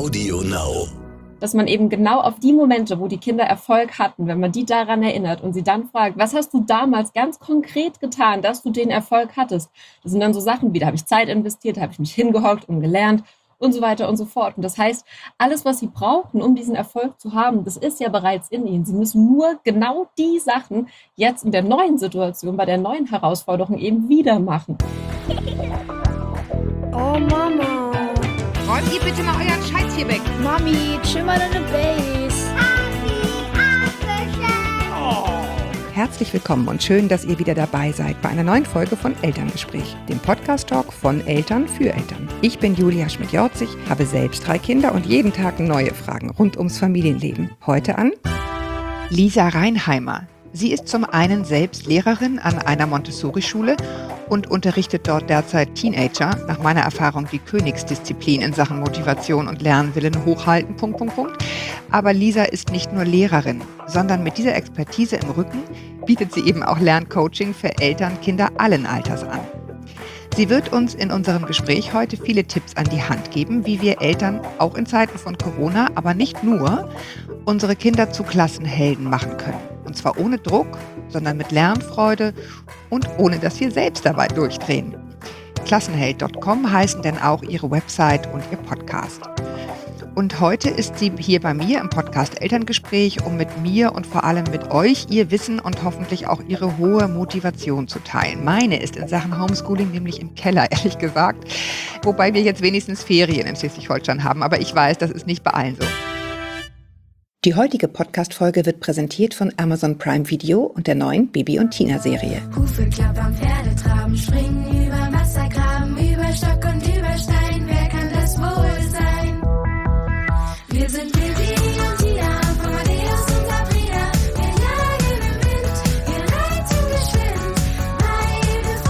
Audio Now. Dass man eben genau auf die Momente, wo die Kinder Erfolg hatten, wenn man die daran erinnert und sie dann fragt, was hast du damals ganz konkret getan, dass du den Erfolg hattest? Das sind dann so Sachen wie, da habe ich Zeit investiert, da habe ich mich hingehockt und gelernt und so weiter und so fort. Und das heißt, alles, was sie brauchen, um diesen Erfolg zu haben, das ist ja bereits in ihnen. Sie müssen nur genau die Sachen jetzt in der neuen Situation, bei der neuen Herausforderung eben wieder machen. Oh Mama. Räumt ihr bitte mal euren Scheiß hier weg. Mami, chill mal deine Base. Herzlich willkommen und schön, dass ihr wieder dabei seid bei einer neuen Folge von Elterngespräch, dem Podcast-Talk von Eltern für Eltern. Ich bin Julia Schmidt-Jorzig, habe selbst 3 Kinder und jeden Tag neue Fragen rund ums Familienleben. Heute an Lisa Reinheimer. Sie ist zum einen selbst Lehrerin an einer Montessori-Schule und unterrichtet dort derzeit Teenager, nach meiner Erfahrung die Königsdisziplin in Sachen Motivation und Lernwillen hochhalten, ... Aber Lisa ist nicht nur Lehrerin, sondern mit dieser Expertise im Rücken bietet sie eben auch Lerncoaching für Eltern, Kinder allen Alters an. Sie wird uns in unserem Gespräch heute viele Tipps an die Hand geben, wie wir Eltern auch in Zeiten von Corona, aber nicht nur, unsere Kinder zu Klassenhelden machen können. Und zwar ohne Druck, sondern mit Lernfreude und ohne, dass wir selbst dabei durchdrehen. Klassenheld.com heißen denn auch ihre Website und ihr Podcast. Und heute ist sie hier bei mir im Podcast Elterngespräch, um mit mir und vor allem mit euch ihr Wissen und hoffentlich auch ihre hohe Motivation zu teilen. Meine ist in Sachen Homeschooling nämlich im Keller, ehrlich gesagt. Wobei wir jetzt wenigstens Ferien in Schleswig-Holstein haben, aber ich weiß, das ist nicht bei allen so. Die heutige Podcast-Folge wird präsentiert von Amazon Prime Video und der neuen Bibi und Tina-Serie. Hufe klappern, Pferde traben, springen über Wassergraben, über Stock und über Stein, wer kann das wohl sein? Wir sind Bibi und Tina, von Amadeus und Sabrina, wir jagen im Wind, wir reiten geschwind, weil wir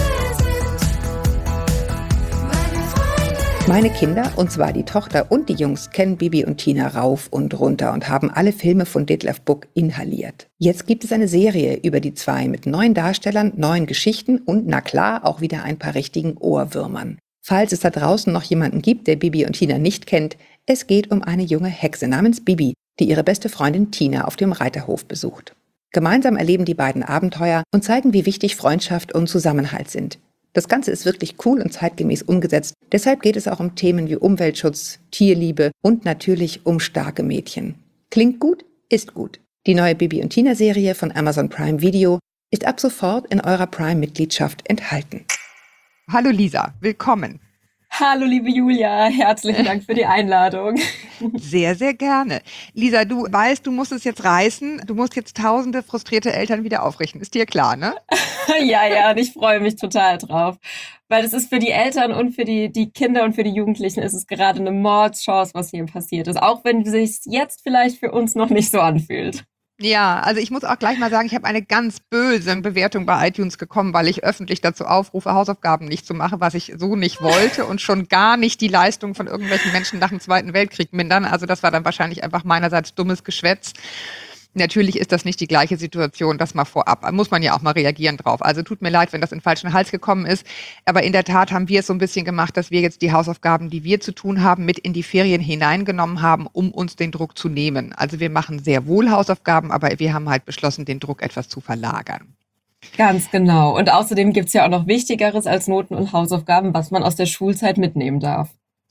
Freunde sind. Meine Kinder, und zwar die Tochter und die Jungs, kennen Bibi und Tina rauf und runter und haben alle Filme von Detlef Buck inhaliert. Jetzt gibt es eine Serie über die 2 mit neuen Darstellern, neuen Geschichten und, na klar, auch wieder ein paar richtigen Ohrwürmern. Falls es da draußen noch jemanden gibt, der Bibi und Tina nicht kennt, es geht um eine junge Hexe namens Bibi, die ihre beste Freundin Tina auf dem Reiterhof besucht. Gemeinsam erleben die beiden Abenteuer und zeigen, wie wichtig Freundschaft und Zusammenhalt sind. Das Ganze ist wirklich cool und zeitgemäß umgesetzt. Deshalb geht es auch um Themen wie Umweltschutz, Tierliebe und natürlich um starke Mädchen. Klingt gut, ist gut. Die neue Bibi und Tina-Serie von Amazon Prime Video ist ab sofort in eurer Prime-Mitgliedschaft enthalten. Hallo Lisa, willkommen. Hallo liebe Julia, herzlichen Dank für die Einladung. Sehr, sehr gerne. Lisa, du weißt, du musst es jetzt reißen. Du musst jetzt tausende frustrierte Eltern wieder aufrichten. Ist dir klar, ne? Ja, und ich freue mich total drauf. Weil es ist für die Eltern und für die Kinder und für die Jugendlichen ist es gerade eine Mordschance, was hier passiert ist. Auch wenn es sich jetzt vielleicht für uns noch nicht so anfühlt. Ja, also ich muss auch gleich mal sagen, ich habe eine ganz böse Bewertung bei iTunes bekommen, weil ich öffentlich dazu aufrufe, Hausaufgaben nicht zu machen, was ich so nicht wollte und schon gar nicht die Leistung von irgendwelchen Menschen nach dem Zweiten Weltkrieg mindern. Also das war dann wahrscheinlich einfach meinerseits dummes Geschwätz. Natürlich ist das nicht die gleiche Situation, das mal vorab. Muss man ja auch mal reagieren drauf. Also tut mir leid, wenn das in den falschen Hals gekommen ist. Aber in der Tat haben wir es so ein bisschen gemacht, dass wir jetzt die Hausaufgaben, die wir zu tun haben, mit in die Ferien hineingenommen haben, um uns den Druck zu nehmen. Also wir machen sehr wohl Hausaufgaben, aber wir haben halt beschlossen, den Druck etwas zu verlagern. Ganz genau. Und außerdem gibt's ja auch noch Wichtigeres als Noten und Hausaufgaben, was man aus der Schulzeit mitnehmen darf.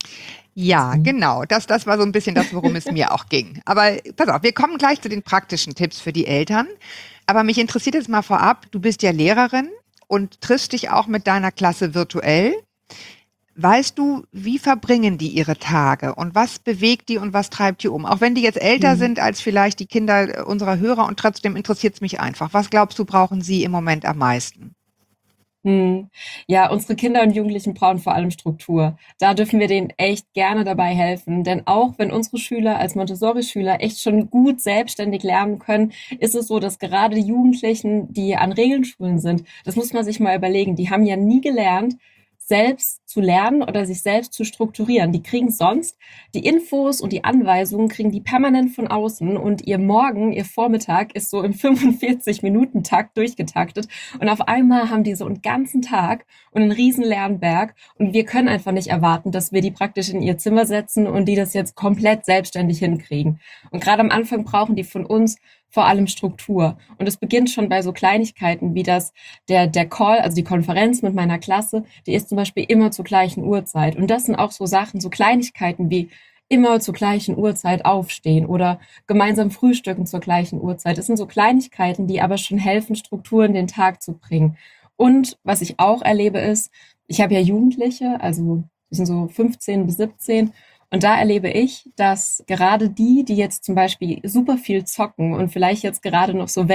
Ja, genau. Das war so ein bisschen das, worum es mir auch ging. Aber pass auf, wir kommen gleich zu den praktischen Tipps für die Eltern. Aber mich interessiert jetzt mal vorab, du bist ja Lehrerin und triffst dich auch mit deiner Klasse virtuell. Weißt du, wie verbringen die ihre Tage und was bewegt die und was treibt die um? Auch wenn die jetzt älter sind als vielleicht die Kinder unserer Hörer und trotzdem interessiert es mich einfach. Was glaubst du, brauchen sie im Moment am meisten? Ja, unsere Kinder und Jugendlichen brauchen vor allem Struktur. Da dürfen wir denen echt gerne dabei helfen, denn auch wenn unsere Schüler als Montessori-Schüler echt schon gut selbstständig lernen können, ist es so, dass gerade die Jugendlichen, die an Regelschulen sind, das muss man sich mal überlegen, die haben ja nie gelernt, selbst zu lernen oder sich selbst zu strukturieren. Die kriegen sonst die Infos und die Anweisungen, kriegen die permanent von außen und ihr Morgen, ihr Vormittag ist so im 45-Minuten-Takt durchgetaktet und auf einmal haben die so einen ganzen Tag und einen riesen Lernberg und wir können einfach nicht erwarten, dass wir die praktisch in ihr Zimmer setzen und die das jetzt komplett selbstständig hinkriegen. Und gerade am Anfang brauchen die von uns vor allem Struktur. Und es beginnt schon bei so Kleinigkeiten wie der Call, also die Konferenz mit meiner Klasse, die ist zum Beispiel immer zur gleichen Uhrzeit. Und das sind auch so Sachen, so Kleinigkeiten wie immer zur gleichen Uhrzeit aufstehen oder gemeinsam frühstücken zur gleichen Uhrzeit. Das sind so Kleinigkeiten, die aber schon helfen, Struktur in den Tag zu bringen. Und was ich auch erlebe ist, ich habe ja Jugendliche, also die sind so 15 bis 17. Und da erlebe ich, dass gerade die jetzt zum Beispiel super viel zocken und vielleicht jetzt gerade noch so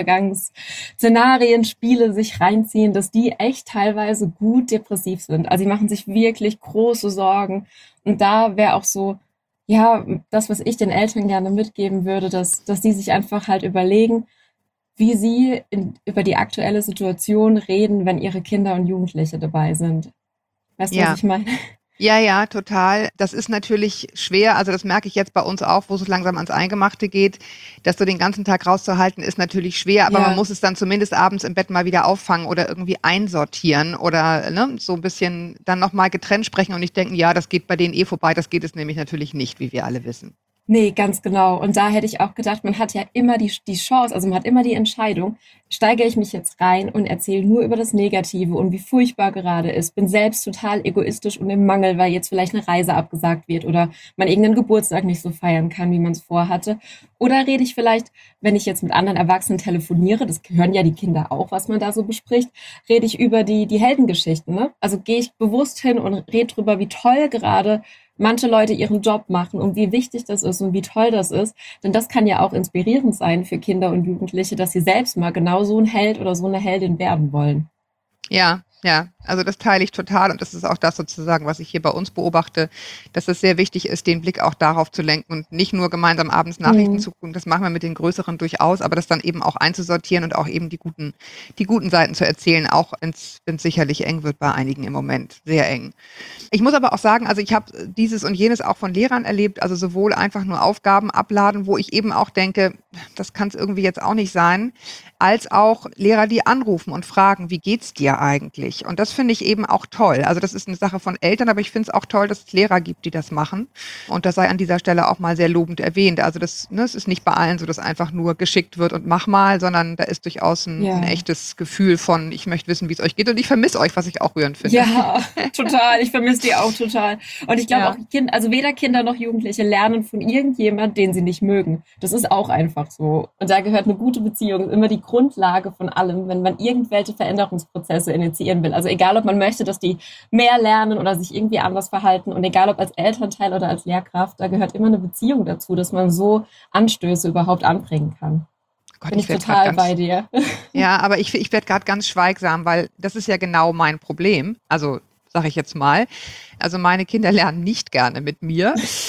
Weltuntergangsszenarien, Spiele sich reinziehen, dass die echt teilweise gut depressiv sind. Also die machen sich wirklich große Sorgen. Und da wäre auch so, ja, das, was ich den Eltern gerne mitgeben würde, dass die sich einfach halt überlegen, wie sie über die aktuelle Situation reden, wenn ihre Kinder und Jugendliche dabei sind. Weißt du, Ja. was ich meine? Ja, total. Das ist natürlich schwer. Also das merke ich jetzt bei uns auch, wo es so langsam ans Eingemachte geht. Das so den ganzen Tag rauszuhalten, ist natürlich schwer. Aber Ja. man muss es dann zumindest abends im Bett mal wieder auffangen oder irgendwie einsortieren oder so ein bisschen dann nochmal getrennt sprechen und nicht denken, ja, das geht bei denen eh vorbei. Das geht es nämlich natürlich nicht, wie wir alle wissen. Nee, ganz genau. Und da hätte ich auch gedacht, man hat ja immer die Chance, also man hat immer die Entscheidung, steigere ich mich jetzt rein und erzähle nur über das Negative und wie furchtbar gerade ist, bin selbst total egoistisch und im Mangel, weil jetzt vielleicht eine Reise abgesagt wird oder man irgendeinen Geburtstag nicht so feiern kann, wie man es vorhatte. Oder rede ich vielleicht, wenn ich jetzt mit anderen Erwachsenen telefoniere, das hören ja die Kinder auch, was man da so bespricht, rede ich über die Heldengeschichten, ne? Also gehe ich bewusst hin und rede drüber, wie toll gerade manche Leute ihren Job machen und wie wichtig das ist und wie toll das ist. Denn das kann ja auch inspirierend sein für Kinder und Jugendliche, dass sie selbst mal genau so ein Held oder so eine Heldin werden wollen. Ja, also das teile ich total und das ist auch das sozusagen, was ich hier bei uns beobachte, dass es sehr wichtig ist, den Blick auch darauf zu lenken und nicht nur gemeinsam abends Nachrichten zu gucken, das machen wir mit den Größeren durchaus, aber das dann eben auch einzusortieren und auch eben die guten Seiten zu erzählen, auch wenn es sicherlich eng wird bei einigen im Moment, sehr eng. Ich muss aber auch sagen, also ich habe dieses und jenes auch von Lehrern erlebt, also sowohl einfach nur Aufgaben abladen, wo ich eben auch denke, das kann es irgendwie jetzt auch nicht sein, als auch Lehrer, die anrufen und fragen, wie geht's dir eigentlich? Und das finde ich eben auch toll. Also das ist eine Sache von Eltern, aber ich finde es auch toll, dass es Lehrer gibt, die das machen. Und das sei an dieser Stelle auch mal sehr lobend erwähnt. Also es ist nicht bei allen so, dass einfach nur geschickt wird und mach mal, sondern da ist durchaus ein echtes Gefühl von, ich möchte wissen, wie es euch geht und ich vermisse euch, was ich auch rührend finde. Ja, total. Ich vermisse die auch total. Und ich glaube auch, also weder Kinder noch Jugendliche lernen von irgendjemand, den sie nicht mögen. Das ist auch einfach so. Und da gehört eine gute Beziehung, immer die Grundlage von allem, wenn man irgendwelche Veränderungsprozesse initiieren will. Also egal, ob man möchte, dass die mehr lernen oder sich irgendwie anders verhalten und egal, ob als Elternteil oder als Lehrkraft, da gehört immer eine Beziehung dazu, dass man so Anstöße überhaupt anbringen kann. Gott, Bin ich total bei dir. Ja, aber ich werde gerade ganz schweigsam, weil das ist ja genau mein Problem. Also sage ich jetzt mal. Also meine Kinder lernen nicht gerne mit mir.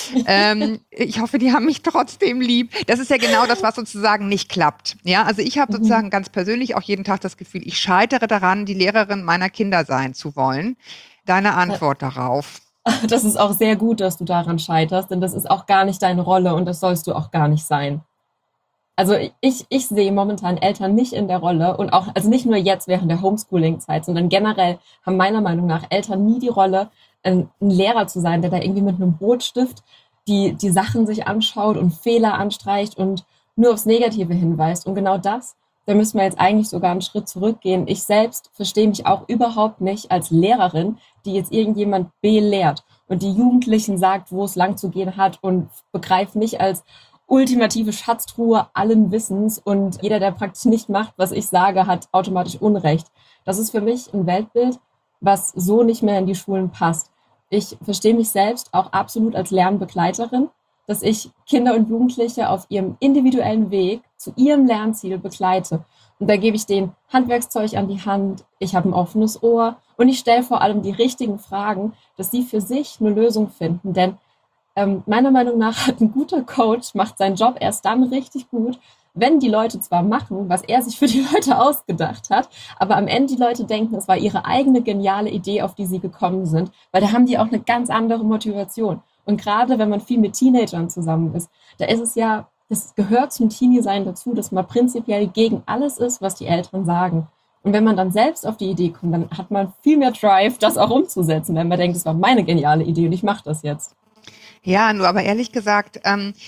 Ich hoffe, die haben mich trotzdem lieb. Das ist ja genau das, was sozusagen nicht klappt. Ja, also ich habe sozusagen ganz persönlich auch jeden Tag das Gefühl, ich scheitere daran, die Lehrerin meiner Kinder sein zu wollen. Deine Antwort darauf? Das ist auch sehr gut, dass du daran scheiterst, denn das ist auch gar nicht deine Rolle und das sollst du auch gar nicht sein. Also ich sehe momentan Eltern nicht in der Rolle und auch, also nicht nur jetzt während der Homeschooling-Zeit, sondern generell haben meiner Meinung nach Eltern nie die Rolle, ein Lehrer zu sein, der da irgendwie mit einem Rotstift die Sachen sich anschaut und Fehler anstreicht und nur aufs Negative hinweist. Und genau das, da müssen wir jetzt eigentlich sogar einen Schritt zurückgehen. Ich selbst verstehe mich auch überhaupt nicht als Lehrerin, die jetzt irgendjemand belehrt und die Jugendlichen sagt, wo es lang zu gehen hat und begreift mich als ultimative Schatztruhe allen Wissens und jeder, der praktisch nicht macht, was ich sage, hat automatisch Unrecht. Das ist für mich ein Weltbild, was so nicht mehr in die Schulen passt. Ich verstehe mich selbst auch absolut als Lernbegleiterin, dass ich Kinder und Jugendliche auf ihrem individuellen Weg zu ihrem Lernziel begleite. Und da gebe ich denen Handwerkszeug an die Hand, ich habe ein offenes Ohr und ich stelle vor allem die richtigen Fragen, dass sie für sich eine Lösung finden. Denn meiner Meinung nach hat ein guter Coach, macht seinen Job erst dann richtig gut, wenn die Leute zwar machen, was er sich für die Leute ausgedacht hat, aber am Ende die Leute denken, es war ihre eigene geniale Idee, auf die sie gekommen sind, weil da haben die auch eine ganz andere Motivation. Und gerade wenn man viel mit Teenagern zusammen ist, da ist es ja, das gehört zum Teenie-Sein dazu, dass man prinzipiell gegen alles ist, was die Eltern sagen. Und wenn man dann selbst auf die Idee kommt, dann hat man viel mehr Drive, das auch umzusetzen, wenn man denkt, das war meine geniale Idee und ich mache das jetzt. Ja, nur aber ehrlich gesagt,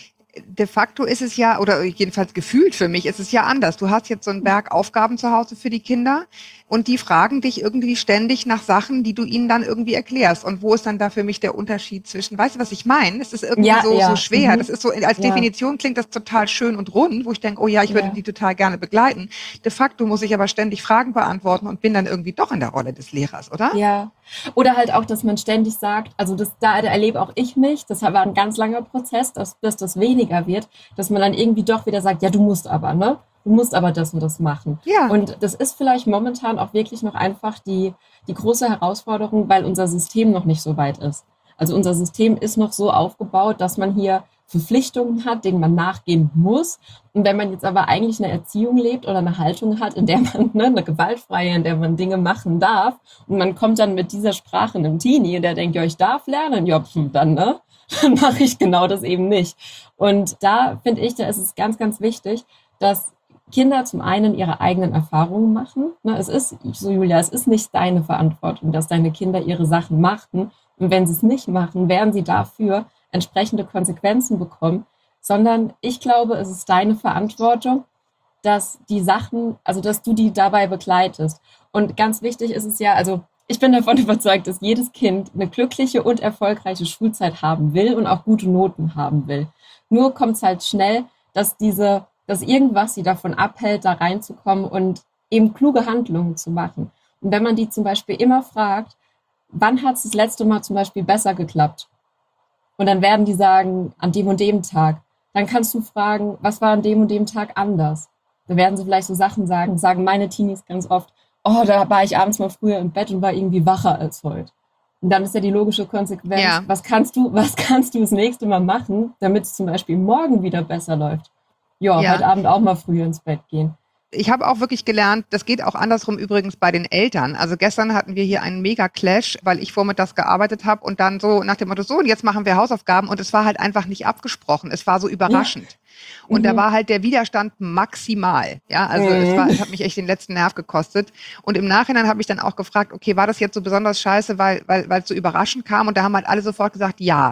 de facto ist es ja, oder jedenfalls gefühlt für mich, ist es ja anders. Du hast jetzt so einen Berg Aufgaben zu Hause für die Kinder und die fragen dich irgendwie ständig nach Sachen, die du ihnen dann irgendwie erklärst. Und wo ist dann da für mich der Unterschied zwischen, weißt du, was ich meine? Es ist irgendwie so schwer. Das ist so, als Definition klingt das total schön und rund, wo ich denke, oh ja, ich würde die total gerne begleiten. De facto muss ich aber ständig Fragen beantworten und bin dann irgendwie doch in der Rolle des Lehrers, oder? Ja. Oder halt auch, dass man ständig sagt, also da erlebe auch ich mich, das war ein ganz langer Prozess, dass das weniger wird, dass man dann irgendwie doch wieder sagt, ja, du musst aber, ne? Du musst aber das und das machen. Ja. Und das ist vielleicht momentan auch wirklich noch einfach die große Herausforderung, weil unser System noch nicht so weit ist. Also unser System ist noch so aufgebaut, dass man hier Verpflichtungen hat, denen man nachgehen muss. Und wenn man jetzt aber eigentlich eine Erziehung lebt oder eine Haltung hat, in der man, eine gewaltfreie, in der man Dinge machen darf, und man kommt dann mit dieser Sprache einem Teenie, und der denkt, ja, ich darf lernen, ja, dann mache ich genau das eben nicht. Und da finde ich, da ist es ganz, ganz wichtig, dass Kinder zum einen ihre eigenen Erfahrungen machen. Es ist, so Julia, es ist nicht deine Verantwortung, dass deine Kinder ihre Sachen machen. Und wenn sie es nicht machen, werden sie dafür entsprechende Konsequenzen bekommen, sondern ich glaube, es ist deine Verantwortung, dass die Sachen, also dass du die dabei begleitest. Und ganz wichtig ist es ja, also ich bin davon überzeugt, dass jedes Kind eine glückliche und erfolgreiche Schulzeit haben will und auch gute Noten haben will. Nur kommt es halt schnell, dass irgendwas sie davon abhält, da reinzukommen und eben kluge Handlungen zu machen. Und wenn man die zum Beispiel immer fragt, wann hat es das letzte Mal zum Beispiel besser geklappt? Und dann werden die sagen, an dem und dem Tag. Dann kannst du fragen, was war an dem und dem Tag anders? Dann werden sie vielleicht so Sachen sagen meine Teenies ganz oft, oh, da war ich abends mal früher im Bett und war irgendwie wacher als heute. Und dann ist ja die logische Konsequenz, was kannst du das nächste Mal machen, damit es zum Beispiel morgen wieder besser läuft? Ja, heute Abend auch mal früher ins Bett gehen. Ich habe auch wirklich gelernt, das geht auch andersrum übrigens bei den Eltern. Also gestern hatten wir hier einen Mega-Clash, weil ich vormittags gearbeitet habe und dann so nach dem Motto, so und jetzt machen wir Hausaufgaben und es war halt einfach nicht abgesprochen. Es war so überraschend. Ja. Und da war halt der Widerstand maximal. Ja, also es hat mich echt den letzten Nerv gekostet. Und im Nachhinein habe ich dann auch gefragt, okay, war das jetzt so besonders scheiße, weil es so überraschend kam? Und da haben halt alle sofort gesagt, ja.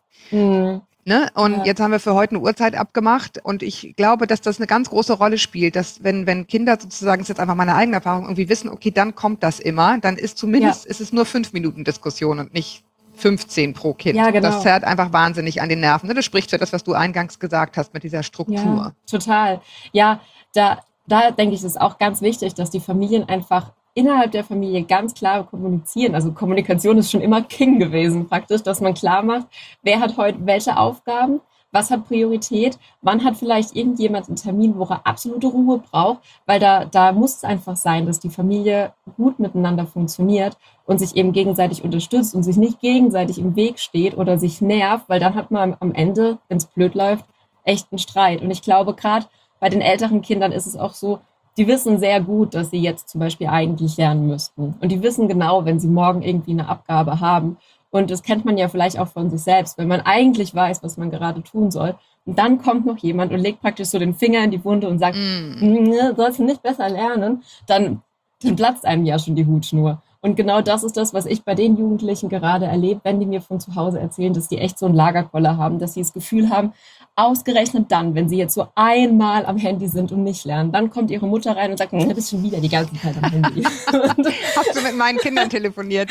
Mhm. Ne? Und jetzt haben wir für heute eine Uhrzeit abgemacht und ich glaube, dass das eine ganz große Rolle spielt, dass wenn Kinder sozusagen, das ist jetzt einfach meine eigene Erfahrung, irgendwie wissen, okay, dann kommt das immer, dann ist zumindest, ist es nur 5 Minuten Diskussion und nicht 15 pro Kind. Ja, genau. Das zerrt einfach wahnsinnig an den Nerven. Ne? Das spricht für das, was du eingangs gesagt hast mit dieser Struktur. Ja, total. Ja, da denke ich, ist auch ganz wichtig, dass die Familien einfach innerhalb der Familie ganz klar kommunizieren. Also Kommunikation ist schon immer King gewesen praktisch, dass man klar macht, wer hat heute welche Aufgaben, was hat Priorität, wann hat vielleicht irgendjemand einen Termin, wo er absolute Ruhe braucht, weil da muss es einfach sein, dass die Familie gut miteinander funktioniert und sich eben gegenseitig unterstützt und sich nicht gegenseitig im Weg steht oder sich nervt, weil dann hat man am Ende, wenn es blöd läuft, echt einen Streit. Und ich glaube, gerade bei den älteren Kindern ist es auch so, die wissen sehr gut, dass sie jetzt zum Beispiel eigentlich lernen müssten. Und die wissen genau, wenn sie morgen irgendwie eine Abgabe haben. Und das kennt man ja vielleicht auch von sich selbst, wenn man eigentlich weiß, was man gerade tun soll. Und dann kommt noch jemand und legt praktisch so den Finger in die Wunde und sagt, sollst du nicht besser lernen? Dann platzt einem ja schon die Hutschnur. Und genau das ist das, was ich bei den Jugendlichen gerade erlebe, wenn die mir von zu Hause erzählen, dass die echt so einen Lagerkoller haben, dass sie das Gefühl haben, ausgerechnet dann, wenn sie jetzt so einmal am Handy sind und nicht lernen, dann kommt ihre Mutter rein und sagt, du bist schon wieder die ganze Zeit am Handy. Hast du mit meinen Kindern telefoniert?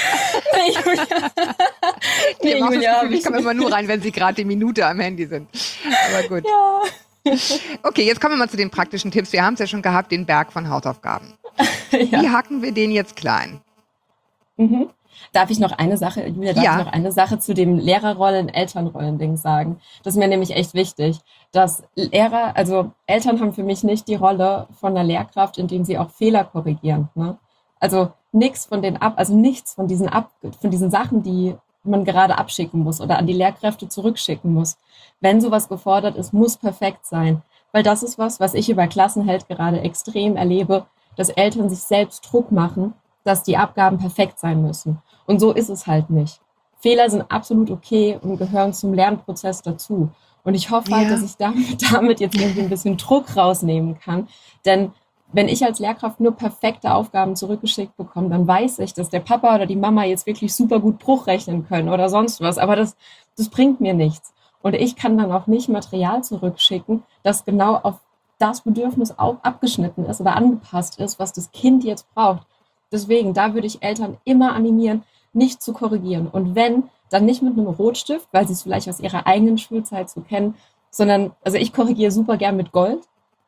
Nee, Julia. Ich komme immer nur rein, wenn sie gerade die Minute am Handy sind. Aber gut. Ja. Okay, jetzt kommen wir mal zu den praktischen Tipps. Wir haben es ja schon gehabt, den Berg von Hausaufgaben. Ja. Wie hacken wir den jetzt klein? Mhm. Darf ich noch eine Sache, Julia, zu dem Lehrerrollen, Elternrollen-Ding sagen? Das ist mir nämlich echt wichtig, dass Eltern haben für mich nicht die Rolle von einer Lehrkraft, indem sie auch Fehler korrigieren. Ne? Also nichts von diesen Sachen, die man gerade abschicken muss oder an die Lehrkräfte zurückschicken muss. Wenn sowas gefordert ist, muss perfekt sein. weil das ist was ich über Klassenheld gerade extrem erlebe, dass Eltern sich selbst Druck machen, dass die Abgaben perfekt sein müssen. Und so ist es halt nicht. Fehler sind absolut okay und gehören zum Lernprozess dazu. Und ich hoffe halt, dass ich damit jetzt irgendwie ein bisschen Druck rausnehmen kann. Denn wenn ich als Lehrkraft nur perfekte Aufgaben zurückgeschickt bekomme, dann weiß ich, dass der Papa oder die Mama jetzt wirklich super gut Bruch rechnen können oder sonst was. Aber das bringt mir nichts. Und ich kann dann auch nicht Material zurückschicken, das genau auf das Bedürfnis auch abgeschnitten ist oder angepasst ist, was das Kind jetzt braucht. Deswegen, da würde ich Eltern immer animieren, nicht zu korrigieren. Und wenn, dann nicht mit einem Rotstift, weil sie es vielleicht aus ihrer eigenen Schulzeit so kennen, sondern, also ich korrigiere super gern mit Gold,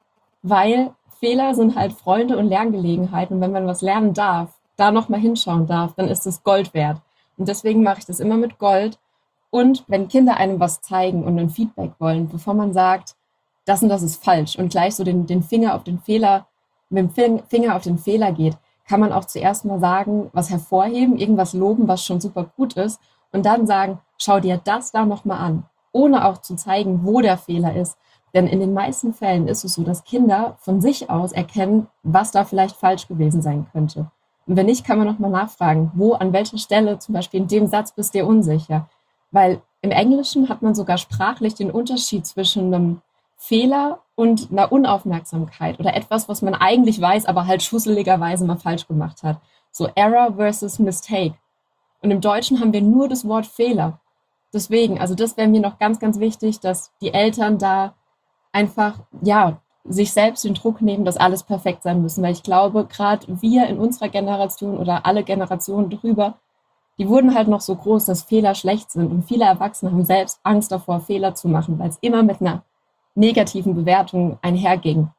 weil Fehler sind halt Freunde und Lerngelegenheiten. Und wenn man was lernen darf, da nochmal hinschauen darf, dann ist es Gold wert. Und deswegen mache ich das immer mit Gold. Und wenn Kinder einem was zeigen und ein Feedback wollen, bevor man sagt, das und das ist falsch und gleich so den Finger auf den Fehler, mit dem Finger auf den Fehler geht, kann man auch zuerst mal sagen, was hervorheben, irgendwas loben, was schon super gut ist und dann sagen, schau dir das da nochmal an, ohne auch zu zeigen, wo der Fehler ist. Denn in den meisten Fällen ist es so, dass Kinder von sich aus erkennen, was da vielleicht falsch gewesen sein könnte. Und wenn nicht, kann man nochmal nachfragen, wo, an welcher Stelle, zum Beispiel in dem Satz bist du dir unsicher. Weil im Englischen hat man sogar sprachlich den Unterschied zwischen einem Fehler und einer Unaufmerksamkeit oder etwas, was man eigentlich weiß, aber halt schusseligerweise mal falsch gemacht hat. So Error versus Mistake. Und im Deutschen haben wir nur das Wort Fehler. Deswegen, also das wäre mir noch ganz, ganz wichtig, dass die Eltern da einfach, sich selbst den Druck nehmen, dass alles perfekt sein müssen. Weil ich glaube, gerade wir in unserer Generation oder alle Generationen drüber, die wurden halt noch so groß, dass Fehler schlecht sind. Und viele Erwachsene haben selbst Angst davor, Fehler zu machen, weil es immer mit einer negativen Bewertung einherging.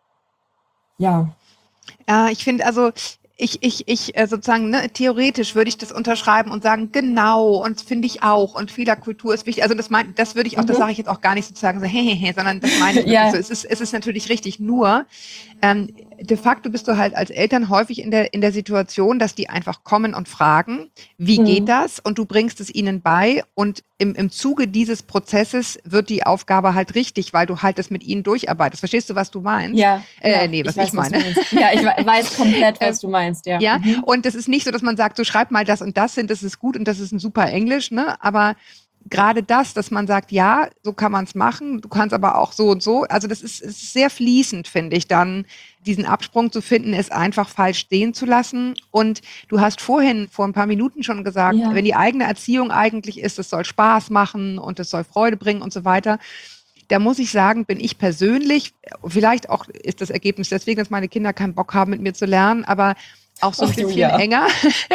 Ja. Ja, ich finde, also ich sozusagen, ne, theoretisch würde ich das unterschreiben und sagen, genau, und finde ich auch, und Fehlerkultur ist wichtig. Also das würde ich auch, das sage ich jetzt auch gar nicht sozusagen so, sondern das meine ich wirklich so. Es ist natürlich richtig, nur de facto bist du halt als Eltern häufig in der Situation, dass die einfach kommen und fragen, wie geht das? Und du bringst es ihnen bei und im Zuge dieses Prozesses wird die Aufgabe halt richtig, weil du halt das mit ihnen durcharbeitest. Verstehst du, was du meinst? Ja. Was ich meine. Ja, ich weiß komplett, was du meinst, ja. Ja, und das ist nicht so, dass man sagt, so schreib mal das und das hin, das ist gut und das ist ein super Englisch, ne? Aber gerade das, dass man sagt, ja, so kann man es machen, du kannst aber auch so und so. Also das ist sehr fließend, finde ich, dann diesen Absprung zu finden, es einfach falsch stehen zu lassen. Und du hast vorhin, vor ein paar Minuten schon gesagt, wenn die eigene Erziehung eigentlich ist, es soll Spaß machen und es soll Freude bringen und so weiter. Da muss ich sagen, bin ich persönlich, vielleicht auch ist das Ergebnis deswegen, dass meine Kinder keinen Bock haben, mit mir zu lernen, aber auch so ein bisschen enger.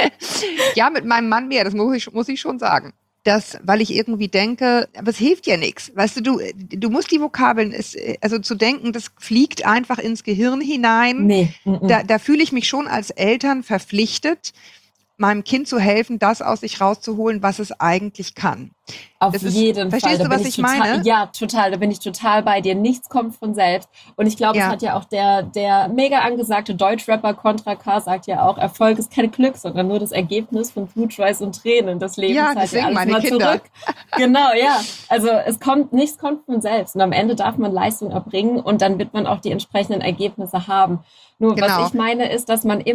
Ja, mit meinem Mann mehr, das muss ich schon sagen. Weil ich irgendwie denke, aber es hilft ja nichts. Weißt du, du musst die Vokabeln, also zu denken, das fliegt einfach ins Gehirn hinein. Nee. Da fühle ich mich schon als Eltern verpflichtet, meinem Kind zu helfen, das aus sich rauszuholen, was es eigentlich kann. Auf jeden Fall. Verstehst du, was ich meine? Ja, total. Da bin ich total bei dir. Nichts kommt von selbst. Und ich glaube, es hat ja auch der mega angesagte Deutschrapper Contra K sagt ja auch, Erfolg ist kein Glück, sondern nur das Ergebnis von Blut, Schweiß und Tränen. Das Leben zahlt ja alles mal zurück. Genau, ja. Also nichts kommt von selbst. Und am Ende darf man Leistung erbringen und dann wird man auch die entsprechenden Ergebnisse haben. Nur was ich meine ist, dass man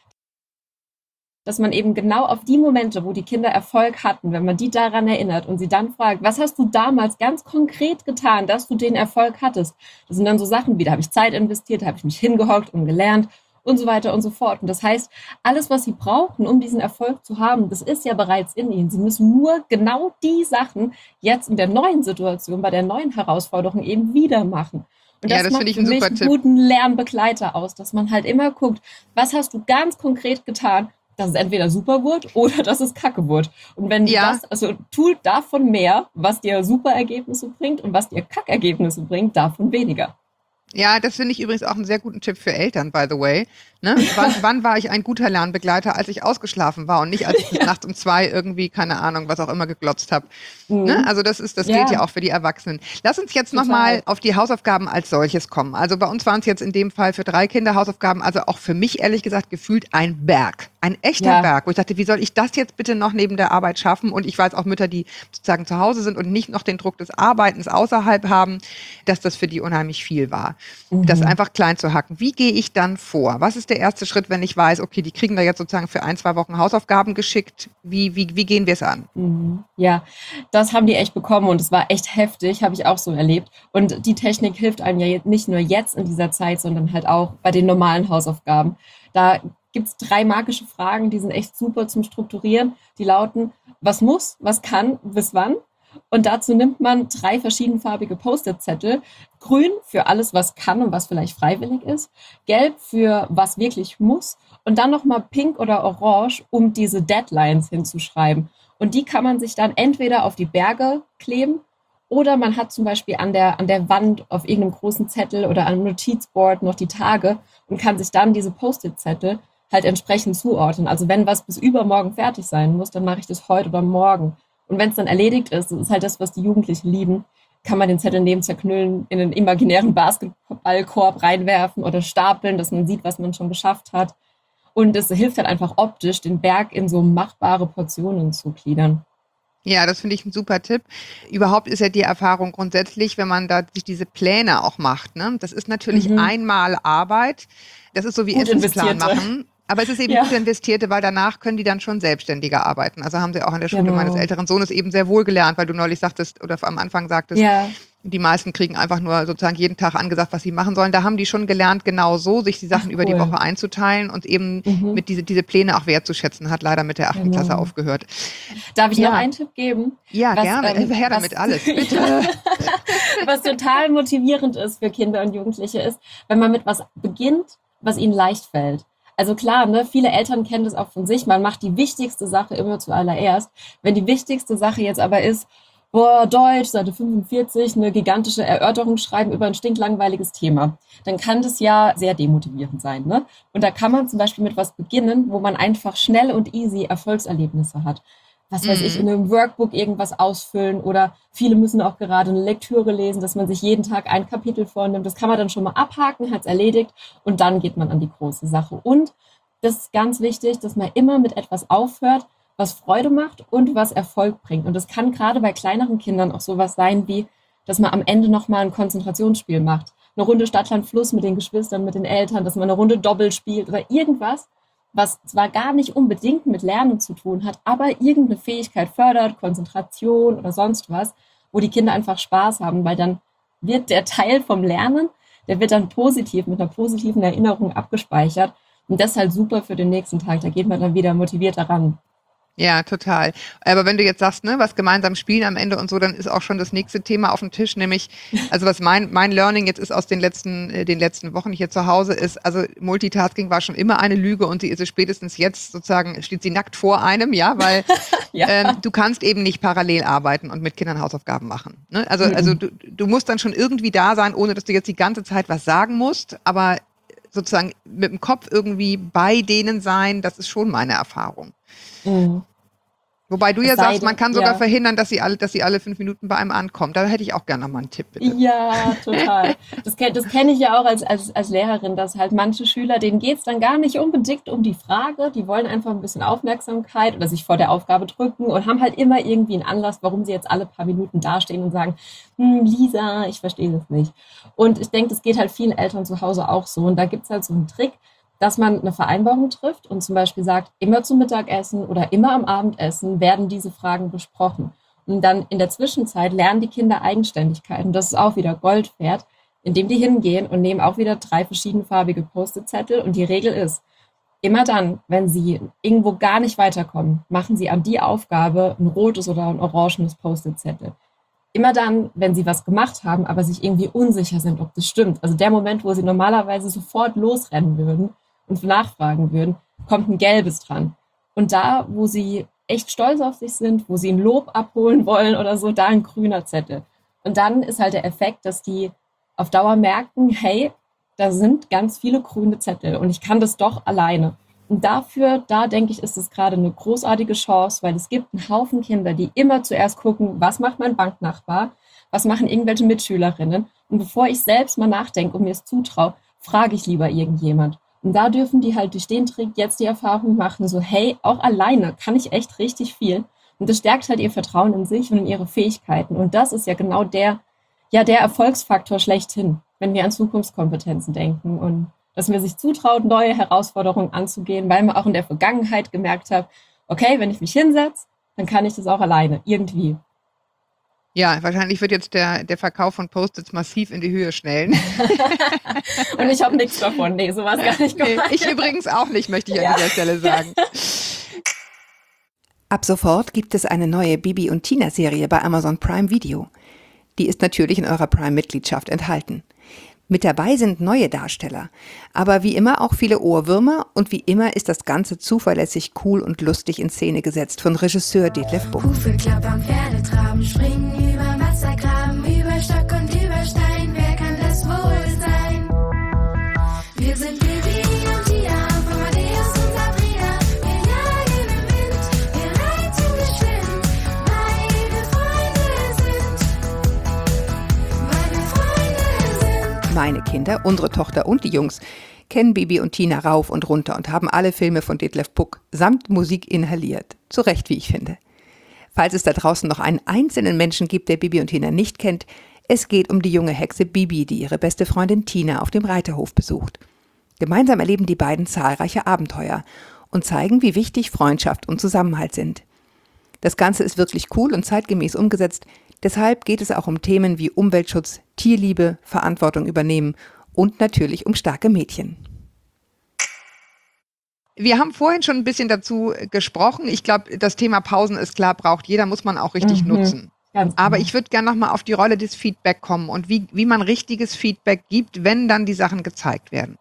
eben genau auf die Momente, wo die Kinder Erfolg hatten, wenn man die daran erinnert und sie dann fragt, was hast du damals ganz konkret getan, dass du den Erfolg hattest? Das sind dann so Sachen wie, da habe ich Zeit investiert, da habe ich mich hingehockt und gelernt und so weiter und so fort. Und das heißt, alles, was sie brauchen, um diesen Erfolg zu haben, das ist ja bereits in ihnen. Sie müssen nur genau die Sachen jetzt in der neuen Situation, bei der neuen Herausforderung eben wieder machen. Und das macht für mich einen guten Lernbegleiter aus, dass man halt immer guckt, was hast du ganz konkret getan, dass es entweder super wird oder dass es kacke wird. Und wenn tut davon mehr, was dir super Ergebnisse bringt und was dir Kackergebnisse bringt, davon weniger. Ja, das finde ich übrigens auch einen sehr guten Tipp für Eltern, by the way. Ne? Wann war ich ein guter Lernbegleiter, als ich ausgeschlafen war und nicht, als ich nachts um 2 irgendwie, keine Ahnung, was auch immer geglotzt habe. Ne? Also das gilt ja auch für die Erwachsenen. Lass uns jetzt nochmal auf die Hausaufgaben als solches kommen. Also bei uns waren es jetzt in dem Fall für 3 Kinder Hausaufgaben, also auch für mich ehrlich gesagt gefühlt ein Berg. Ein echter Berg, wo ich dachte, wie soll ich das jetzt bitte noch neben der Arbeit schaffen? Und ich weiß auch Mütter, die sozusagen zu Hause sind und nicht noch den Druck des Arbeitens außerhalb haben, dass das für die unheimlich viel war. Das einfach klein zu hacken. Wie gehe ich dann vor? Was ist der erste Schritt, wenn ich weiß, okay, die kriegen da jetzt sozusagen für 1-2 Wochen Hausaufgaben geschickt? Wie gehen wir es an? Ja, das haben die echt bekommen und es war echt heftig, habe ich auch so erlebt. Und die Technik hilft einem ja nicht nur jetzt in dieser Zeit, sondern halt auch bei den normalen Hausaufgaben. Da gibt es 3 magische Fragen, die sind echt super zum Strukturieren. Die lauten, was muss, was kann, bis wann? Und dazu nimmt man 3 verschiedenfarbige Post-it-Zettel. Grün für alles, was kann und was vielleicht freiwillig ist. Gelb für was wirklich muss. Und dann nochmal pink oder orange, um diese Deadlines hinzuschreiben. Und die kann man sich dann entweder auf die Berge kleben oder man hat zum Beispiel an der Wand auf irgendeinem großen Zettel oder am Notizboard noch die Tage und kann sich dann diese Post-it-Zettel halt entsprechend zuordnen. Also wenn was bis übermorgen fertig sein muss, dann mache ich das heute oder morgen. Und wenn es dann erledigt ist, das ist halt das, was die Jugendlichen lieben, kann man den Zettel neben zerknüllen, in einen imaginären Basketballkorb reinwerfen oder stapeln, dass man sieht, was man schon geschafft hat. Und es hilft halt einfach optisch, den Berg in so machbare Portionen zu gliedern. Ja, das finde ich ein super Tipp. Überhaupt ist ja die Erfahrung grundsätzlich, wenn man da sich diese Pläne auch macht, ne? Das ist natürlich einmal Arbeit. Das ist so wie Essensplan machen. Aber es ist eben gut investierte, weil danach können die dann schon selbstständiger arbeiten. Also haben sie auch an der Schule meines älteren Sohnes eben sehr wohl gelernt, weil du neulich sagtest oder am Anfang sagtest, die meisten kriegen einfach nur sozusagen jeden Tag angesagt, was sie machen sollen. Da haben die schon gelernt, genau so, sich die Sachen über die Woche einzuteilen und eben mit diese Pläne auch wertzuschätzen. Hat leider mit der 8. Klasse aufgehört. Darf ich noch einen Tipp geben? Ja, gerne. Her damit, alles, bitte. Was total motivierend ist für Kinder und Jugendliche ist, wenn man mit was beginnt, was ihnen leicht fällt. Also klar, ne, viele Eltern kennen das auch von sich. Man macht die wichtigste Sache immer zuallererst. Wenn die wichtigste Sache jetzt aber ist, Deutsch, Seite 45, eine gigantische Erörterung schreiben über ein stinklangweiliges Thema, dann kann das ja sehr demotivierend sein, ne? Und da kann man zum Beispiel mit was beginnen, wo man einfach schnell und easy Erfolgserlebnisse hat. Was weiß ich, in einem Workbook irgendwas ausfüllen oder viele müssen auch gerade eine Lektüre lesen, dass man sich jeden Tag ein Kapitel vornimmt. Das kann man dann schon mal abhaken, hat's erledigt und dann geht man an die große Sache. Und das ist ganz wichtig, dass man immer mit etwas aufhört, was Freude macht und was Erfolg bringt. Und das kann gerade bei kleineren Kindern auch sowas sein wie, dass man am Ende nochmal ein Konzentrationsspiel macht. Eine Runde Stadt, Land, Fluss mit den Geschwistern, mit den Eltern, dass man eine Runde Doppel spielt oder irgendwas, was zwar gar nicht unbedingt mit Lernen zu tun hat, aber irgendeine Fähigkeit fördert, Konzentration oder sonst was, wo die Kinder einfach Spaß haben, weil dann wird der Teil vom Lernen, der wird dann positiv, mit einer positiven Erinnerung abgespeichert. Und das ist halt super für den nächsten Tag, da geht man dann wieder motiviert daran. Ja, total. Aber wenn du jetzt sagst, ne, was gemeinsam spielen am Ende und so, dann ist auch schon das nächste Thema auf dem Tisch, nämlich, also was mein Learning jetzt ist aus den letzten Wochen hier zu Hause ist, also Multitasking war schon immer eine Lüge und sie ist es spätestens jetzt sozusagen, steht sie nackt vor einem, ja, weil du kannst eben nicht parallel arbeiten und mit Kindern Hausaufgaben machen. Ne? Also du musst dann schon irgendwie da sein, ohne dass du jetzt die ganze Zeit was sagen musst, aber sozusagen mit dem Kopf irgendwie bei denen sein, das ist schon meine Erfahrung. Wobei du ja sagst, man kann sogar verhindern, dass sie alle 5 Minuten bei einem ankommen. Da hätte ich auch gerne noch mal einen Tipp, bitte. Ja, total. Das kenne ich ja auch als Lehrerin, dass halt manche Schüler, denen geht es dann gar nicht unbedingt um die Frage, die wollen einfach ein bisschen Aufmerksamkeit oder sich vor der Aufgabe drücken und haben halt immer irgendwie einen Anlass, warum sie jetzt alle paar Minuten dastehen und sagen, Lisa, ich verstehe das nicht. Und ich denke, das geht halt vielen Eltern zu Hause auch so. Und da gibt es halt so einen Trick, dass man eine Vereinbarung trifft und zum Beispiel sagt, immer zum Mittagessen oder immer am Abendessen werden diese Fragen besprochen. Und dann in der Zwischenzeit lernen die Kinder Eigenständigkeit. Und das ist auch wieder Gold wert, indem die hingehen und nehmen auch wieder 3 verschiedenfarbige Post-it-Zettel. Und die Regel ist, immer dann, wenn sie irgendwo gar nicht weiterkommen, machen sie an die Aufgabe ein rotes oder ein orangenes Post-it-Zettel. Immer dann, wenn sie was gemacht haben, aber sich irgendwie unsicher sind, ob das stimmt. Also der Moment, wo sie normalerweise sofort losrennen würden und nachfragen würden, kommt ein gelbes dran. Und da, wo sie echt stolz auf sich sind, wo sie ein Lob abholen wollen oder so, da ein grüner Zettel. Und dann ist halt der Effekt, dass die auf Dauer merken, hey, da sind ganz viele grüne Zettel und ich kann das doch alleine. Und dafür, da denke ich, ist es gerade eine großartige Chance, weil es gibt einen Haufen Kinder, die immer zuerst gucken, was macht mein Banknachbar, was machen irgendwelche Mitschülerinnen. Und bevor ich selbst mal nachdenke und mir es zutraue, frage ich lieber irgendjemand. Und da dürfen die halt durch den Trick jetzt die Erfahrung machen, so hey, auch alleine kann ich echt richtig viel. Und das stärkt halt ihr Vertrauen in sich und in ihre Fähigkeiten. Und das ist ja genau der Erfolgsfaktor schlechthin, wenn wir an Zukunftskompetenzen denken und dass man sich zutraut, neue Herausforderungen anzugehen, weil man auch in der Vergangenheit gemerkt hat, okay, wenn ich mich hinsetze, dann kann ich das auch alleine, irgendwie. Ja, wahrscheinlich wird jetzt der Verkauf von Post-its massiv in die Höhe schnellen. Und ich habe nichts davon. Nee, sowas gar nicht gemacht. Nee, ich übrigens auch nicht, möchte ich an dieser Stelle sagen. Ab sofort gibt es eine neue Bibi und Tina-Serie bei Amazon Prime Video. Die ist natürlich in eurer Prime-Mitgliedschaft enthalten. Mit dabei sind neue Darsteller, aber wie immer auch viele Ohrwürmer und wie immer ist das Ganze zuverlässig, cool und lustig in Szene gesetzt von Regisseur Detlef Buck. Hufe klappern, Pferde traben, springen über Wassergraben, über Stock und über Stein. Wer kann das wohl sein? Wir sind Bibi und Tina, von Amadeus und Sabrina. Wir jagen im Wind, wir reiten geschwind, weil wir Freunde sind. Meine Kinder, unsere Tochter und die Jungs kennen Bibi und Tina rauf und runter und haben alle Filme von Detlef Buck samt Musik inhaliert. Zu Recht, wie ich finde. Falls es da draußen noch einen einzelnen Menschen gibt, der Bibi und Tina nicht kennt, es geht um die junge Hexe Bibi, die ihre beste Freundin Tina auf dem Reiterhof besucht. Gemeinsam erleben die beiden zahlreiche Abenteuer und zeigen, wie wichtig Freundschaft und Zusammenhalt sind. Das Ganze ist wirklich cool und zeitgemäß umgesetzt, deshalb geht es auch um Themen wie Umweltschutz, Tierliebe, Verantwortung übernehmen und natürlich um starke Mädchen. Wir haben vorhin schon ein bisschen dazu gesprochen. Ich glaube, das Thema Pausen ist klar, braucht jeder, muss man auch richtig nutzen. Ganz Aber genau. ich würde gerne nochmal auf die Rolle des Feedback kommen und wie man richtiges Feedback gibt, wenn dann die Sachen gezeigt werden.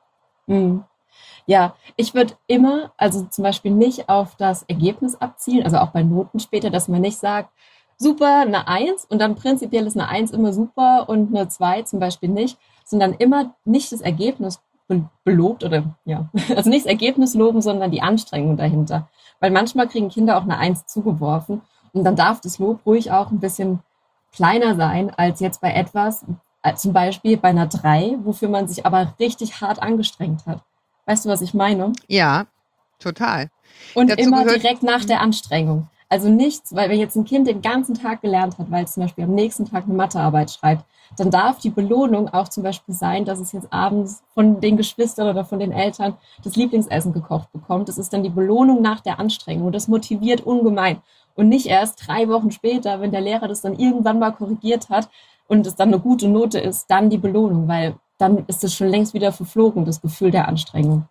Ja, ich würde immer, also zum Beispiel nicht auf das Ergebnis abzielen, also auch bei Noten später, dass man nicht sagt, super, eine 1 und dann prinzipiell ist eine 1 immer super und eine 2 zum Beispiel nicht, sondern immer nicht das Ergebnis belobt oder ja, also nicht das Ergebnis loben, sondern die Anstrengung dahinter. Weil manchmal kriegen Kinder auch eine 1 zugeworfen und dann darf das Lob ruhig auch ein bisschen kleiner sein als jetzt bei etwas, zum Beispiel bei einer 3, wofür man sich aber richtig hart angestrengt hat. Weißt du, was ich meine? Ja, total. Und Dazu immer gehört- direkt nach der Anstrengung. Also nichts, weil wenn jetzt ein Kind den ganzen Tag gelernt hat, weil es zum Beispiel am nächsten Tag eine Mathearbeit schreibt, dann darf die Belohnung auch zum Beispiel sein, dass es jetzt abends von den Geschwistern oder von den Eltern das Lieblingsessen gekocht bekommt. Das ist dann die Belohnung nach der Anstrengung und das motiviert ungemein. Und nicht erst 3 Wochen später, wenn der Lehrer das dann irgendwann mal korrigiert hat und es dann eine gute Note ist, dann die Belohnung, weil dann ist es schon längst wieder verflogen, das Gefühl der Anstrengung.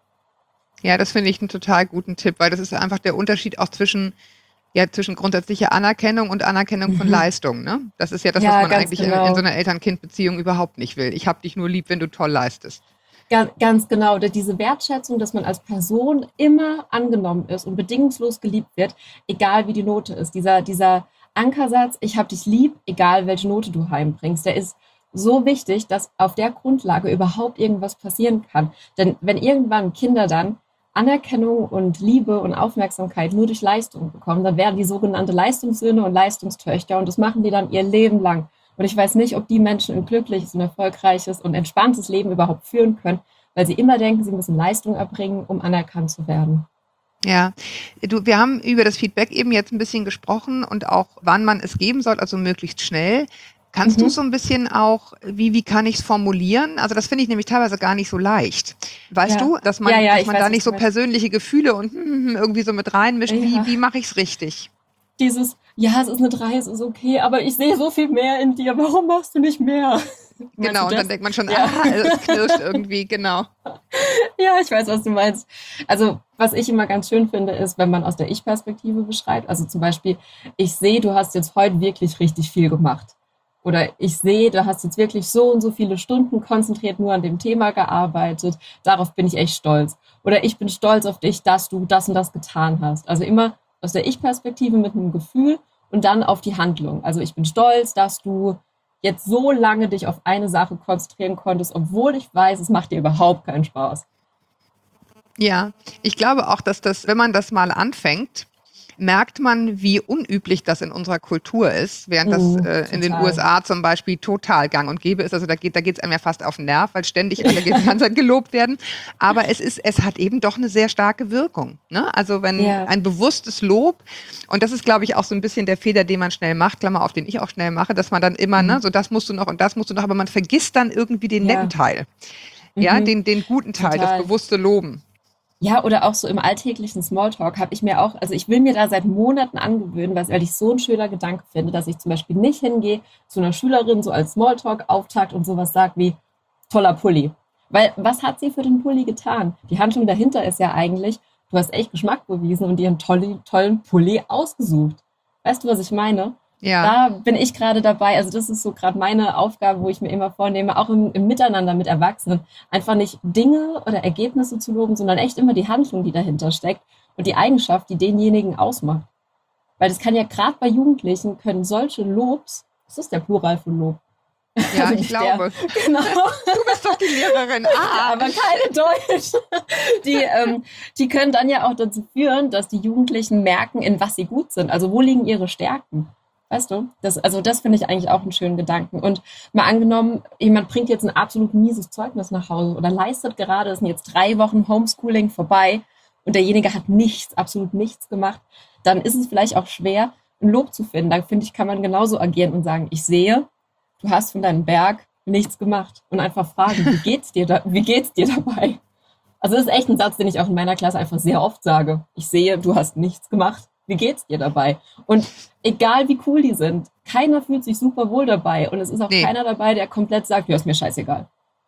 Ja, das finde ich einen total guten Tipp, weil das ist einfach der Unterschied auch zwischen grundsätzlicher Anerkennung und Anerkennung von Leistung. Ne? Das ist ja das, Ja, was man ganz eigentlich genau. in so einer Eltern-Kind-Beziehung überhaupt nicht will. Ich habe dich nur lieb, wenn du toll leistest. Ganz genau, diese Wertschätzung, dass man als Person immer angenommen ist und bedingungslos geliebt wird, egal wie die Note ist. Dieser Ankersatz, ich habe dich lieb, egal welche Note du heimbringst, der ist so wichtig, dass auf der Grundlage überhaupt irgendwas passieren kann. Denn wenn irgendwann Kinder dann Anerkennung und Liebe und Aufmerksamkeit nur durch Leistung bekommen, dann werden die sogenannte Leistungssöhne und Leistungstöchter und das machen die dann ihr Leben lang. Und ich weiß nicht, ob die Menschen ein glückliches und erfolgreiches und entspanntes Leben überhaupt führen können, weil sie immer denken, sie müssen Leistung erbringen, um anerkannt zu werden. Ja, wir haben über das Feedback eben jetzt ein bisschen gesprochen und auch, wann man es geben soll, also möglichst schnell. Kannst du so ein bisschen auch, wie kann ich es formulieren? Also das finde ich nämlich teilweise gar nicht so leicht. Weißt du, dass man, ich dass man weiß, da was nicht so du meinst. persönliche Gefühle und irgendwie so mit reinmischt. Ja. Wie mache ich es richtig? Dieses, ja, es ist eine 3, es ist okay, aber ich sehe so viel mehr in dir, warum machst du nicht mehr? Meinst Genau, du und das? dann denkt man schon, Ja. es knirscht irgendwie, genau. Ja, ich weiß, was du meinst. Also, was ich immer ganz schön finde, ist, wenn man aus der Ich-Perspektive beschreibt. Also zum Beispiel, ich sehe, du hast jetzt heute wirklich richtig viel gemacht. Oder ich sehe, du hast jetzt wirklich so und so viele Stunden konzentriert nur an dem Thema gearbeitet. Darauf bin ich echt stolz. Oder ich bin stolz auf dich, dass du das und das getan hast. Also immer aus der Ich-Perspektive mit einem Gefühl und dann auf die Handlung. Also ich bin stolz, dass du jetzt so lange dich auf eine Sache konzentrieren konntest, obwohl ich weiß, es macht dir überhaupt keinen Spaß. Ja, ich glaube auch, dass das, wenn man das mal anfängt, merkt man, wie unüblich das in unserer Kultur ist, während das in den total. USA zum Beispiel total gang und gäbe ist. Also da geht's einem ja fast auf den Nerv, weil ständig alle die ganze Zeit gelobt werden. Aber es hat eben doch eine sehr starke Wirkung. Ne? Also wenn ein bewusstes Lob, und das ist, glaube ich, auch so ein bisschen der Fehler, den man schnell macht, Klammer auf, den ich auch schnell mache, dass man dann immer, ne, so das musst du noch und das musst du noch, aber man vergisst dann irgendwie den netten Teil. Ja, den guten Teil, Total. das bewusste Loben. Ja, oder auch so im alltäglichen Smalltalk habe ich mir auch, also ich will mir da seit Monaten angewöhnen, weil ich so ein schöner Gedanke finde, dass ich zum Beispiel nicht hingehe zu einer Schülerin so als Smalltalk-Auftakt und sowas sage wie toller Pulli. Weil was hat sie für den Pulli getan? Die Handlung dahinter ist ja eigentlich, du hast echt Geschmack bewiesen und dir einen tollen Pulli ausgesucht. Weißt du, was ich meine? Ja. Da bin ich gerade dabei, also das ist so gerade meine Aufgabe, wo ich mir immer vornehme, auch im Miteinander mit Erwachsenen, einfach nicht Dinge oder Ergebnisse zu loben, sondern echt immer die Handlung, die dahinter steckt und die Eigenschaft, die denjenigen ausmacht. Weil das kann ja gerade bei Jugendlichen, können solche Lobs, das ist der Plural von Lob. Ja, Also ich nicht glaube. Genau. Du bist doch die Lehrerin. Aber keine Deutsch. Die können dann ja auch dazu führen, dass die Jugendlichen merken, in was sie gut sind. Also wo liegen ihre Stärken? Weißt du? Das finde ich eigentlich auch einen schönen Gedanken. Und mal angenommen, jemand bringt jetzt ein absolut mieses Zeugnis nach Hause oder leistet gerade, es sind jetzt 3 Wochen Homeschooling vorbei und derjenige hat absolut nichts gemacht, dann ist es vielleicht auch schwer, ein Lob zu finden. Da finde ich, kann man genauso agieren und sagen, ich sehe, du hast von deinem Berg nichts gemacht und einfach fragen, wie geht's dir dabei? Also das ist echt ein Satz, den ich auch in meiner Klasse einfach sehr oft sage. Ich sehe, du hast nichts gemacht. Wie geht's dir dabei? Und egal wie cool die sind, keiner fühlt sich super wohl dabei. Und es ist auch keiner dabei, der komplett sagt, ja, ist mir scheißegal.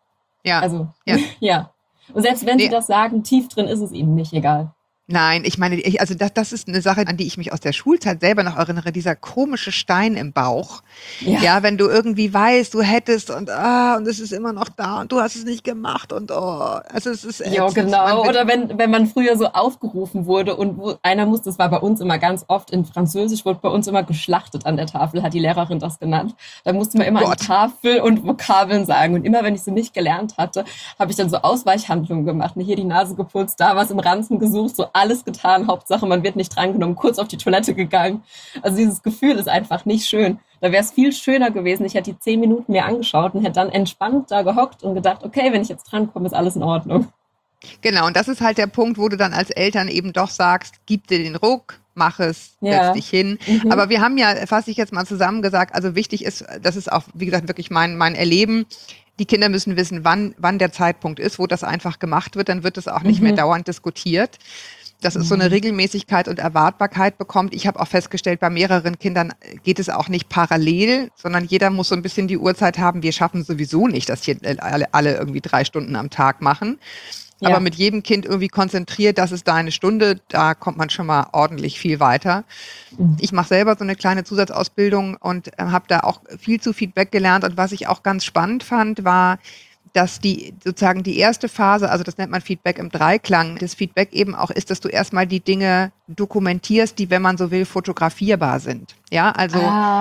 Ja. Also, ja. Und selbst wenn sie das sagen, tief drin ist es ihnen nicht egal. Nein, ich meine, also das ist eine Sache, an die ich mich aus der Schulzeit selber noch erinnere, dieser komische Stein im Bauch. Ja, wenn du irgendwie weißt, du hättest und es ist immer noch da und du hast es nicht gemacht und also es ist ja, genau. Oder wenn man früher so aufgerufen wurde und einer musste, das war bei uns immer ganz oft, in Französisch wurde bei uns immer geschlachtet an der Tafel, hat die Lehrerin das genannt. Da musste man immer an die Tafel und Vokabeln sagen. Und immer wenn ich sie nicht gelernt hatte, habe ich dann so Ausweichhandlungen gemacht. Hier die Nase geputzt, da was im Ranzen gesucht, so alles getan, Hauptsache man wird nicht drangenommen, kurz auf die Toilette gegangen. Also dieses Gefühl ist einfach nicht schön. Da wäre es viel schöner gewesen, ich hätte die 10 Minuten mir angeschaut und hätte dann entspannt da gehockt und gedacht, okay, wenn ich jetzt drankomme, ist alles in Ordnung. Genau, und das ist halt der Punkt, wo du dann als Eltern eben doch sagst, gib dir den Ruck, mach es, setz dich hin. Aber wir haben ja, fasse ich jetzt mal zusammen gesagt, also wichtig ist, das ist auch, wie gesagt, wirklich mein Erleben, die Kinder müssen wissen, wann der Zeitpunkt ist, wo das einfach gemacht wird, dann wird es auch nicht mehr dauernd diskutiert. Dass es so eine Regelmäßigkeit und Erwartbarkeit bekommt. Ich habe auch festgestellt, bei mehreren Kindern geht es auch nicht parallel, sondern jeder muss so ein bisschen die Uhrzeit haben. Wir schaffen sowieso nicht, dass hier alle irgendwie 3 Stunden am Tag machen. Ja. Aber mit jedem Kind irgendwie konzentriert, das ist deine Stunde, da kommt man schon mal ordentlich viel weiter. Ich mache selber so eine kleine Zusatzausbildung und habe da auch viel zu Feedback gelernt. Und was ich auch ganz spannend fand, war, dass die erste Phase, also das nennt man Feedback im Dreiklang, das Feedback eben auch ist, dass du erstmal die Dinge dokumentierst, die, wenn man so will, fotografierbar sind. Ja, also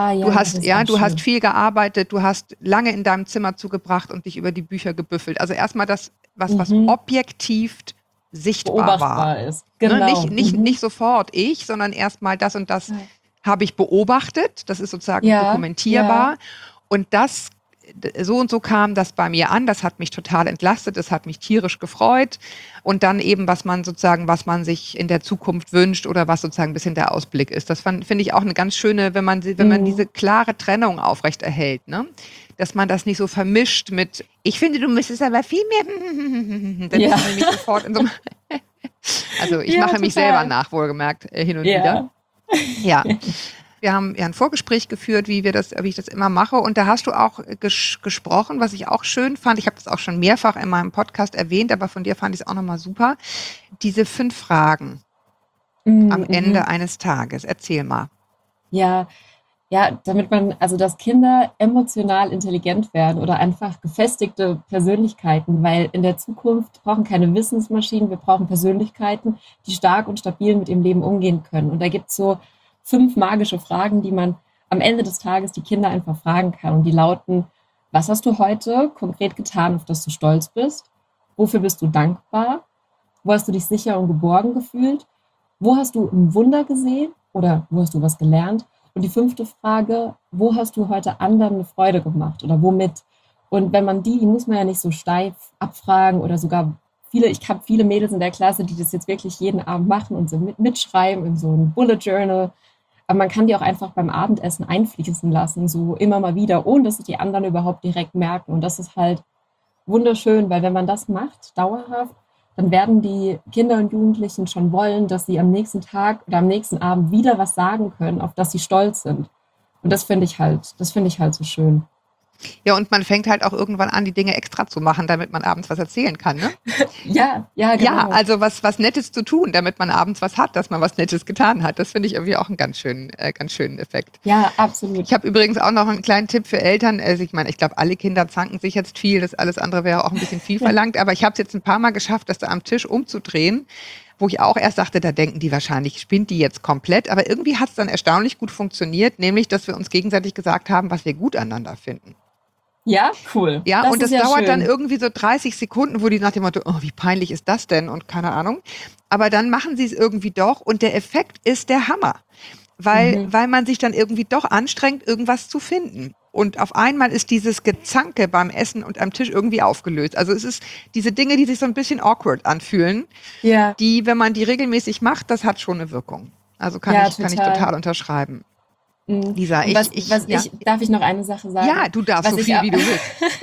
du hast viel gearbeitet, du hast lange in deinem Zimmer zugebracht und dich über die Bücher gebüffelt. Also erstmal das, was objektiv sichtbar war. Ist. Genau. Nicht sofort sondern erstmal das und das habe ich beobachtet. Das ist sozusagen dokumentierbar. Und das so und so kam das bei mir an, das hat mich total entlastet, das hat mich tierisch gefreut und dann eben, was man sich in der Zukunft wünscht oder was sozusagen ein bisschen der Ausblick ist. Das finde ich auch eine ganz schöne, wenn man diese klare Trennung aufrechterhält, ne? Dass man das nicht so vermischt mit, ich finde, du müsstest aber viel mehr, dann ist man nämlich sofort in so einem also ich mache mich selber nach, wohlgemerkt, hin und wieder. Ja. Wir haben ja ein Vorgespräch geführt, wie ich das immer mache. Und da hast du auch gesprochen, was ich auch schön fand. Ich habe das auch schon mehrfach in meinem Podcast erwähnt, aber von dir fand ich es auch nochmal super. Diese 5 Fragen am Ende eines Tages. Erzähl mal. Ja, dass Kinder emotional intelligent werden oder einfach gefestigte Persönlichkeiten, weil in der Zukunft brauchen keine Wissensmaschinen, wir brauchen Persönlichkeiten, die stark und stabil mit dem Leben umgehen können. Und da gibt es so 5 magische Fragen, die man am Ende des Tages die Kinder einfach fragen kann. Und die lauten, was hast du heute konkret getan, auf das du stolz bist? Wofür bist du dankbar? Wo hast du dich sicher und geborgen gefühlt? Wo hast du ein Wunder gesehen? oder wo hast du was gelernt? Und die 5. Frage, wo hast du heute anderen eine Freude gemacht oder womit? Und wenn man die muss man ja nicht so steif abfragen oder sogar ich habe viele Mädels in der Klasse, die das jetzt wirklich jeden Abend machen und so mitschreiben in so ein Bullet Journal. Aber man kann die auch einfach beim Abendessen einfließen lassen, so immer mal wieder, ohne dass es die anderen überhaupt direkt merken. Und das ist halt wunderschön, weil wenn man das macht, dauerhaft, dann werden die Kinder und Jugendlichen schon wollen, dass sie am nächsten Tag oder am nächsten Abend wieder was sagen können, auf das sie stolz sind. Und das finde ich halt so schön. Ja, und man fängt halt auch irgendwann an, die Dinge extra zu machen, damit man abends was erzählen kann, ne? Ja, genau. Ja, also was Nettes zu tun, damit man abends was hat, dass man was Nettes getan hat. Das finde ich irgendwie auch einen ganz schönen Effekt. Ja, absolut. Ich habe übrigens auch noch einen kleinen Tipp für Eltern. Also ich meine, ich glaube, alle Kinder zanken sich jetzt viel. Das alles andere wäre auch ein bisschen viel verlangt. Aber ich habe es jetzt ein paar Mal geschafft, das da am Tisch umzudrehen, wo ich auch erst dachte, da denken die wahrscheinlich, spinnt die jetzt komplett. Aber irgendwie hat es dann erstaunlich gut funktioniert, nämlich, dass wir uns gegenseitig gesagt haben, was wir gut aneinander finden. Ja, cool. Ja, und das ist ja dauert schön. dann irgendwie so 30 Sekunden, wo die nach dem Motto, oh, wie peinlich ist das denn? Und keine Ahnung. Aber dann machen sie es irgendwie doch und der Effekt ist der Hammer. Weil man sich dann irgendwie doch anstrengt, irgendwas zu finden. Und auf einmal ist dieses Gezanke beim Essen und am Tisch irgendwie aufgelöst. Also es ist diese Dinge, die sich so ein bisschen awkward anfühlen, Ja. die, wenn man die regelmäßig macht, das hat schon eine Wirkung. Also kann ich total unterschreiben. Lisa, darf ich noch eine Sache sagen? Ja, du darfst so viel, wie du willst.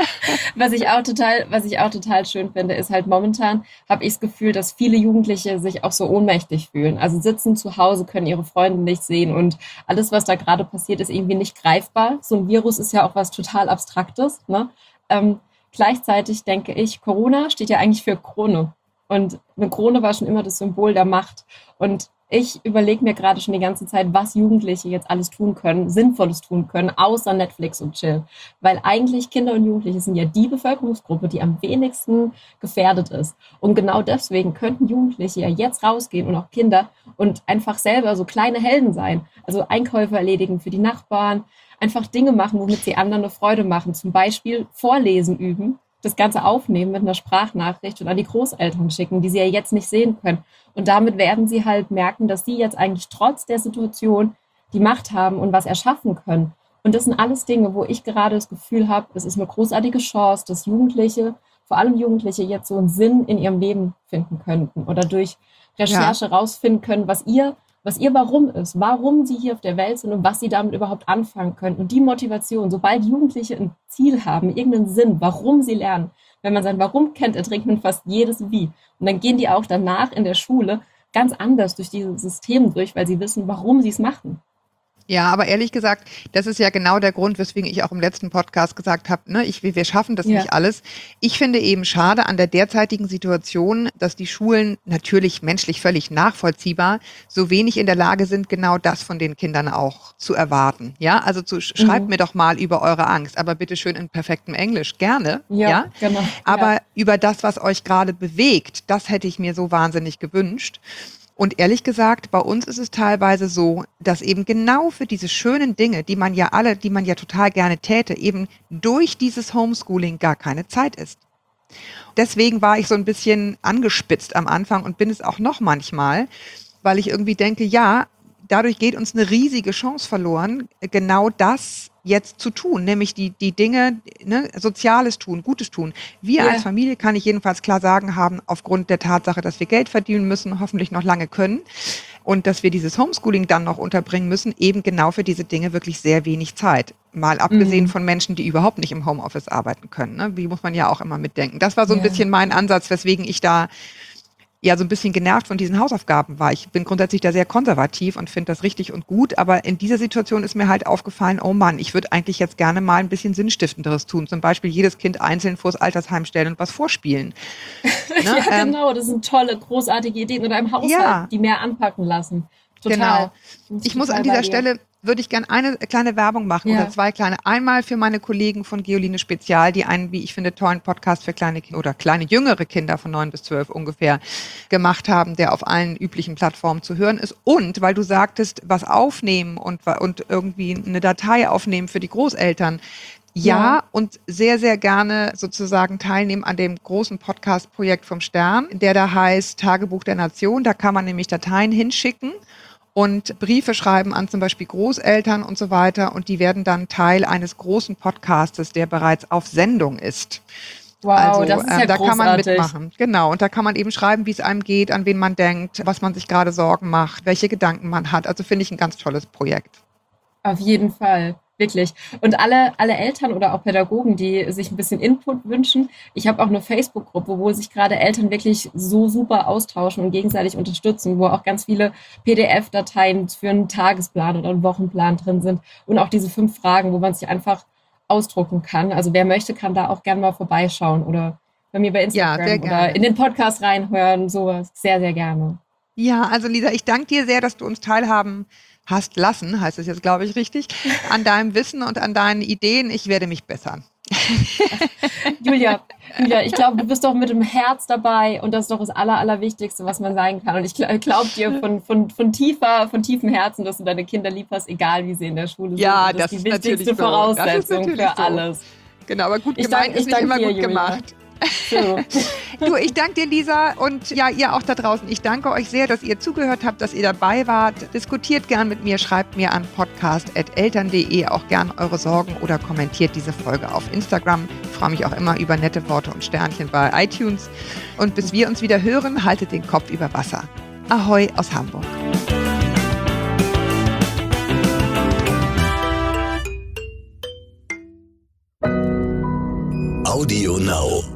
Was ich auch total schön finde, ist halt momentan habe ich das Gefühl, dass viele Jugendliche sich auch so ohnmächtig fühlen. Also sitzen zu Hause, können ihre Freunde nicht sehen und alles, was da gerade passiert, ist irgendwie nicht greifbar. So ein Virus ist ja auch was total Abstraktes, ne? Gleichzeitig denke ich, Corona steht ja eigentlich für Krone. Und eine Krone war schon immer das Symbol der Macht. Und ich überlege mir gerade schon die ganze Zeit, was Jugendliche jetzt alles tun können, Sinnvolles tun können, außer Netflix und Chill. Weil eigentlich Kinder und Jugendliche sind ja die Bevölkerungsgruppe, die am wenigsten gefährdet ist. Und genau deswegen könnten Jugendliche ja jetzt rausgehen und auch Kinder und einfach selber so kleine Helden sein. Also Einkäufe erledigen für die Nachbarn, einfach Dinge machen, womit sie anderen eine Freude machen. Zum Beispiel Vorlesen üben, das Ganze aufnehmen mit einer Sprachnachricht und an die Großeltern schicken, die sie ja jetzt nicht sehen können. Und damit werden sie halt merken, dass sie jetzt eigentlich trotz der Situation die Macht haben und was erschaffen können. Und das sind alles Dinge, wo ich gerade das Gefühl habe, es ist eine großartige Chance, dass Jugendliche, vor allem Jugendliche, jetzt so einen Sinn in ihrem Leben finden könnten oder durch Recherche rausfinden können, was ihr Warum ist, warum sie hier auf der Welt sind und was sie damit überhaupt anfangen können. Und die Motivation, sobald Jugendliche ein Ziel haben, irgendeinen Sinn, warum sie lernen, wenn man sein Warum kennt, erträgt man fast jedes Wie. Und dann gehen die auch danach in der Schule ganz anders durch dieses System durch, weil sie wissen, warum sie es machen. Ja, aber ehrlich gesagt, das ist ja genau der Grund, weswegen ich auch im letzten Podcast gesagt habe, ne, wir schaffen das nicht alles. Ich finde eben schade an der derzeitigen Situation, dass die Schulen natürlich menschlich völlig nachvollziehbar so wenig in der Lage sind, genau das von den Kindern auch zu erwarten. Ja, also schreibt mir doch mal über eure Angst, aber bitte schön in perfektem Englisch, gerne. Ja, genau. Aber über das, was euch gerade bewegt, das hätte ich mir so wahnsinnig gewünscht. Und ehrlich gesagt, bei uns ist es teilweise so, dass eben genau für diese schönen Dinge, die man ja total gerne täte, eben durch dieses Homeschooling gar keine Zeit ist. Deswegen war ich so ein bisschen angespitzt am Anfang und bin es auch noch manchmal, weil ich irgendwie denke, ja, dadurch geht uns eine riesige Chance verloren, genau das jetzt zu tun, nämlich die Dinge, ne, Soziales tun, Gutes tun. Wir als Familie, kann ich jedenfalls klar sagen, haben aufgrund der Tatsache, dass wir Geld verdienen müssen, hoffentlich noch lange können und dass wir dieses Homeschooling dann noch unterbringen müssen, eben genau für diese Dinge wirklich sehr wenig Zeit. Mal abgesehen von Menschen, die überhaupt nicht im Homeoffice arbeiten können. Ne? Wie muss man ja auch immer mitdenken. Das war so ein bisschen mein Ansatz, weswegen ich da ja so ein bisschen genervt von diesen Hausaufgaben war. Ich bin grundsätzlich da sehr konservativ und finde das richtig und gut, aber in dieser Situation ist mir halt aufgefallen, oh Mann, ich würde eigentlich jetzt gerne mal ein bisschen Sinnstiftenderes tun. Zum Beispiel jedes Kind einzeln vors Altersheim stellen und was vorspielen. Ne? Ja, genau, das sind tolle, großartige Ideen. Oder im Haushalt, die mehr anpacken lassen. Total. Genau. Ich muss an dieser Stelle, würde ich gerne eine kleine Werbung machen oder zwei kleine. Einmal für meine Kollegen von Geoline Spezial, die einen, wie ich finde, tollen Podcast für kleine Kinder oder kleine jüngere Kinder von 9 bis 12 ungefähr gemacht haben, der auf allen üblichen Plattformen zu hören ist. Und weil du sagtest, was aufnehmen und irgendwie eine Datei aufnehmen für die Großeltern. Ja, und sehr, sehr gerne sozusagen teilnehmen an dem großen Podcast-Projekt vom Stern, der da heißt Tagebuch der Nation. Da kann man nämlich Dateien hinschicken. und Briefe schreiben an zum Beispiel Großeltern und so weiter. Und die werden dann Teil eines großen Podcastes, der bereits auf Sendung ist. Wow, Also das ist ja da kann man großartig. mitmachen. Genau, und da kann man eben schreiben, wie es einem geht, an wen man denkt, was man sich gerade Sorgen macht, welche Gedanken man hat. Also finde ich ein ganz tolles Projekt. Auf jeden Fall, wirklich. Und alle Eltern oder auch Pädagogen, die sich ein bisschen Input wünschen, ich habe auch eine Facebook-Gruppe, wo sich gerade Eltern wirklich so super austauschen und gegenseitig unterstützen, wo auch ganz viele PDF-Dateien für einen Tagesplan oder einen Wochenplan drin sind und auch diese 5 Fragen, wo man sich einfach ausdrucken kann. Also wer möchte, kann da auch gerne mal vorbeischauen oder bei mir bei Instagram sehr oder gerne. in den Podcast reinhören, sowas. Sehr, sehr gerne. Ja, also Lisa, ich danke dir sehr, dass du uns teilhaben hast lassen, heißt es jetzt, glaube ich, richtig, an deinem Wissen und an deinen Ideen. Ich werde mich bessern. Julia, ich glaube, du bist doch mit dem Herz dabei und das ist doch das Allerwichtigste, was man sein kann. Und ich glaube dir von tiefem Herzen, dass du deine Kinder lieb hast, egal wie sie in der Schule sind. Ja, das das ist die ist wichtigste natürlich so. Voraussetzung Das ist natürlich für so. alles. Genau, aber gut Ich gemeint dank- ist ich nicht immer dank dir, gut Julia. gemacht. So. Du, ich danke dir, Lisa, und ja, ihr auch da draußen. Ich danke euch sehr, dass ihr zugehört habt, dass ihr dabei wart. Diskutiert gern mit mir, schreibt mir an podcast@eltern.de auch gern eure Sorgen oder kommentiert diese Folge auf Instagram. Ich freue mich auch immer über nette Worte und Sternchen bei iTunes. Und bis wir uns wieder hören, haltet den Kopf über Wasser. Ahoi aus Hamburg. Audio Now.